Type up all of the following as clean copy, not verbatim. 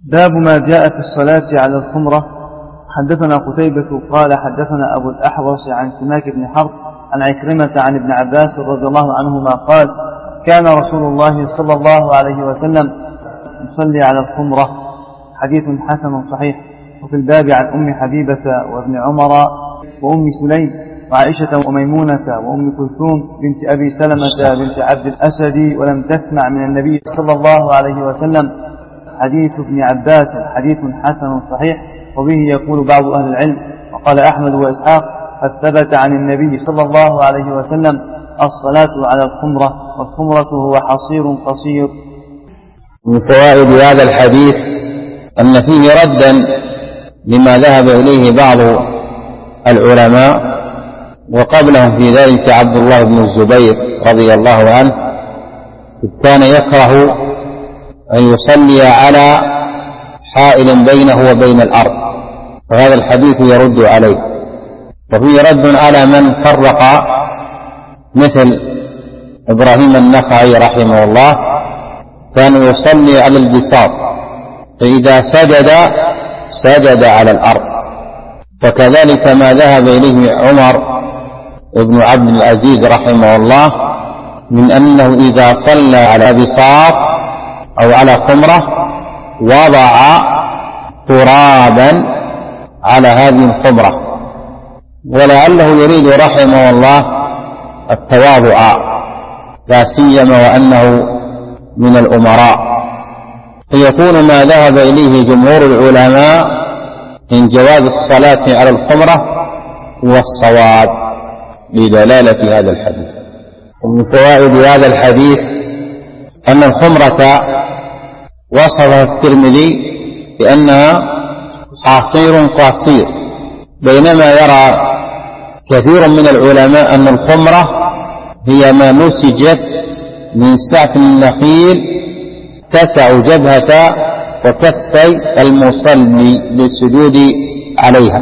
باب ما جاء في الصلاة على الخمرة. حدثنا قتيبة قال حدثنا أبو الأحوص عن سماك بن حرب عن عكرمة عن ابن عباس رضي الله عنهما قال كان رسول الله صلى الله عليه وسلم يصلي على الخمرة. حديث حسن صحيح. وفي الباب عن أم حبيبة وابن عمر وأم سليم وعائشة وميمونة وأم كلثوم بنت أبي سلمة بنت عبد الأسد ولم تسمع من النبي صلى الله عليه وسلم. حديث ابن عباس حديث حسن صحيح. وبه يقول بعض أهل العلم وقال أحمد وإسحاق قد ثبت عن النبي صلى الله عليه وسلم الصلاة على الخمرة، والخمرة هو حصير قصير. من فوائد هذا الحديث أن فيه ردا لما ذهب إليه بعض العلماء، وقبلهم في ذلك عبد الله بن الزبير رضي الله عنه كان يكره أن يصلي على حائل بينه وبين الأرض، وهذا الحديث يرد عليه. وفيه رد على من فرق مثل إبراهيم النخعي رحمه الله، كان يصلي على البساط فإذا سجد على الأرض. وكذلك ما ذهب إليه عمر بن عبد العزيز رحمه الله من أنه إذا صلى على بساط أو على خمرة وضع ترابا على هذه الخمرة، ولعله يريد رحمه الله التواضع، لا سيما وأنه من الأمراء. فيكون ما ذهب إليه جمهور العلماء من جواز الصلاة على الخمرة هو الصواب بدلالة هذا الحديث. ومن فوائد هذا الحديث أن الخمرة وصفها الترمذي بأنها حصير قصير، بينما يرى كثير من العلماء أن الخمرة هي ما نسجت من سعف النخيل تسع جبهة وكفي المصلي للسجود عليها،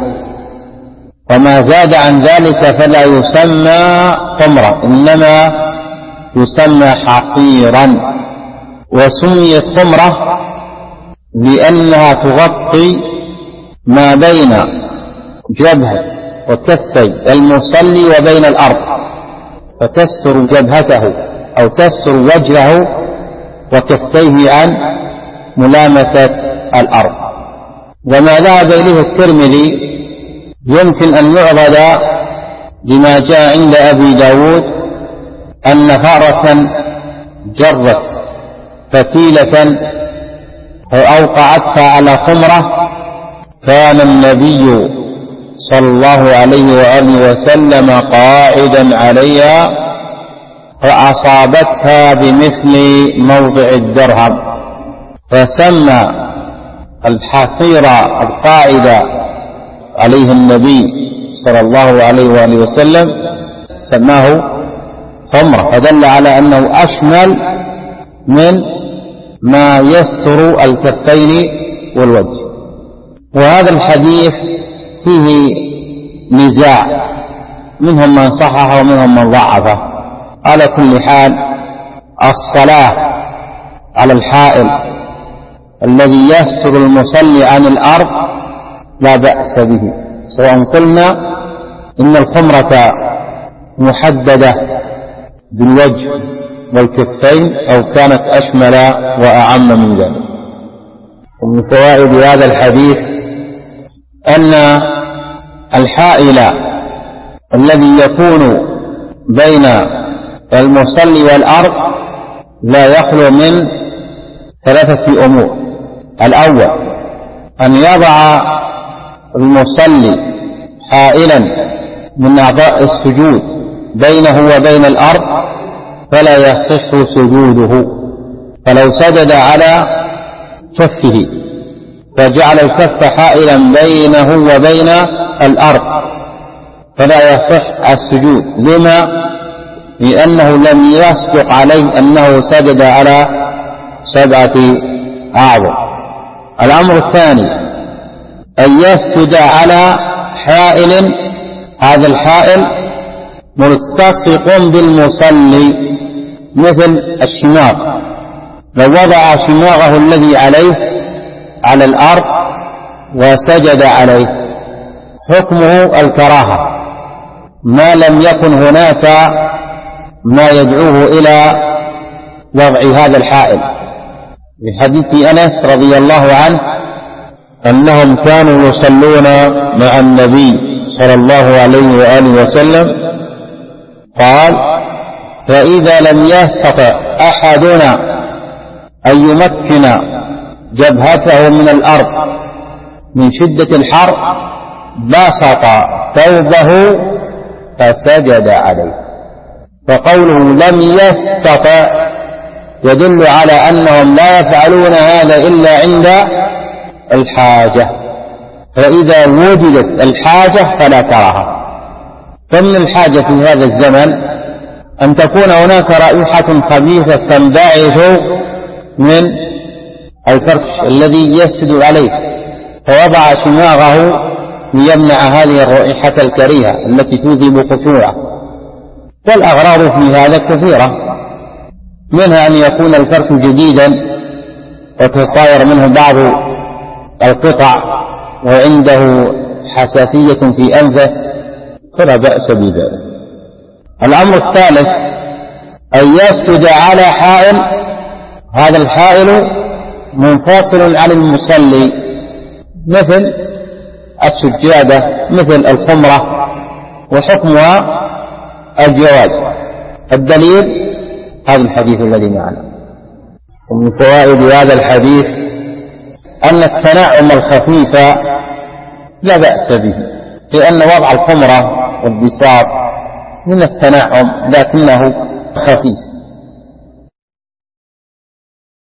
وما زاد عن ذلك فلا يسمى خمرة إنما يسمى حصيرا. وسميت خمرة لأنها تغطي ما بين جبهة وكفي المصلي وبين الأرض، فتستر جبهته أو تستر وجهه وكفيه عن ملامسة الأرض. وما ذهب إليه الترمذي يمكن أن يعضد بما جاء عند أبي داود أن فأرة جرت فتيلة فأوقعتها على خمرة كان النبي صلى الله عليه وآله وسلم قاعدا عليها فأصابتها بمثل موضع الدرهم، فسمى الحصير القاعدة عليه النبي صلى الله عليه وآله وسلم سماه خمرة، فدل على أنه أشمل من ما يستر الكفين والوجه. وهذا الحديث فيه نزاع، منهم من صححه ومنهم من ضعفه. على كل حال الصلاة على الحائل الذي يستر المصلي عن الأرض لا بأس به، سواء قلنا إن الخمرة محددة بالوجه والكفين أو كانت أشمل وأعم من ذلك. ومن فوائد هذا الحديث أن الحائل الذي يكون بين المصلي والأرض لا يخلو من ثلاثة أمور. الأول أن يضع المصلي حائلا من أعضاء السجود بينه وبين الأرض فلا يصح سجوده، فلو سجد على كفه فجعل الكف حائلا بينه وبين الأرض فلا يصح السجود. لما؟ لأنه لم يصدق عليه أنه سجد على 7 أعضاء. الأمر الثاني أن يسجد على حائل، هذا الحائل ملتصق بالمصلي مثل الشماغ، لو وضع شماغه الذي عليه على الأرض وسجد عليه حكمه الكراهة ما لم يكن هناك ما يدعوه إلى وضع هذا الحائل. في حديث أنس رضي الله عنه أنهم كانوا يصلون مع النبي صلى الله عليه وآله وسلم، قال: فإذا لم يستطع أحدنا أن يمكن جبهته من الأرض من شدة الحر بسط ثوبه فسجد عليه. فقوله لم يستطع يدل على أنهم لا يفعلون هذا إلا عند الحاجة، فإذا وجدت الحاجة فلا كراهة. فمن الحاجة في هذا الزمن أن تكون هناك رائحة خبيثة تنبعث من الفرش الذي يسجد عليه، فوضع شماغه ليمنع هذه الرائحة الكريهة التي توجب خشوعه. والأغراض في هذا كثيرة، منها أن يكون الفرش جديدا وتطاير منه بعض القطع وعنده حساسية في أنفه فلا بأس بذلك. الأمر الثالث أن يسجد على حائل، هذا الحائل منفصل عن المصلي، مثل السجادة مثل الخمرة، وحكمها الجواز. الدليل هذا الحديث الذي معنا. ومن فوائد هذا الحديث أن التنعم الخفيف لا بأس به، لأن وضع الخمرة والبساط من التنعم لكنه خفيف.